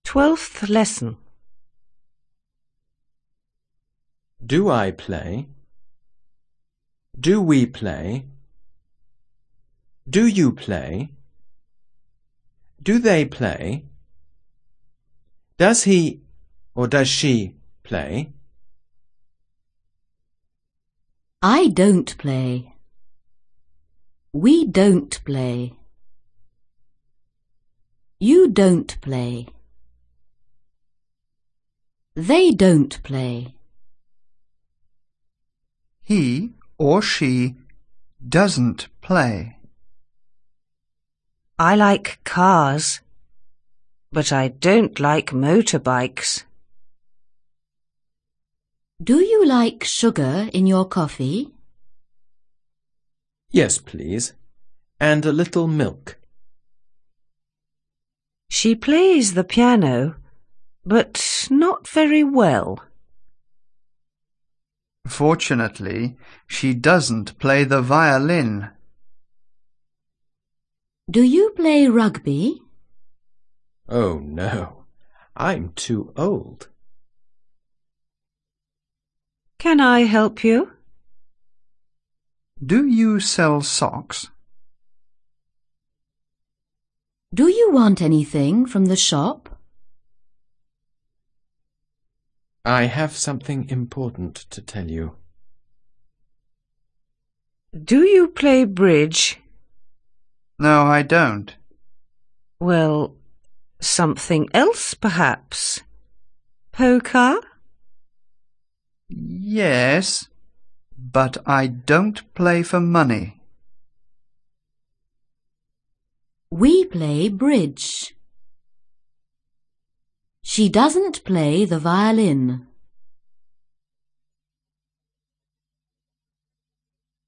12th lesson. Do I play? Do we play? Do you play? Do they play? Does he or does she play? I don't play. We don't play. You don't play. They don't play. He or she doesn't play. I like cars, but I don't like motorbikes. Do you like sugar in your coffee? Yes, please. And a little milk. She plays the piano, but not very well. Fortunately, she doesn't play the violin. Do you play rugby? Oh, no. I'm too old. Can I help you? Do you sell socks? Do you want anything from the shop? I have something important to tell you. Do you play bridge? No, I don't. Well, something else perhaps? Poker? Yes, but I don't play for money. We play bridge. She doesn't play the violin.